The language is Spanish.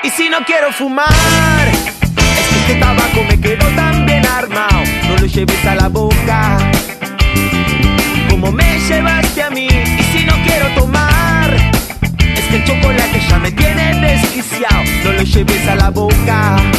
Y si no quiero fumar, es que este tabaco me quedó tan bien armado. No lo lleves a la boca como me llevaste a mí. Y si no quiero tomar, es que el chocolate ya me tiene desquiciado. No lo lleves a la boca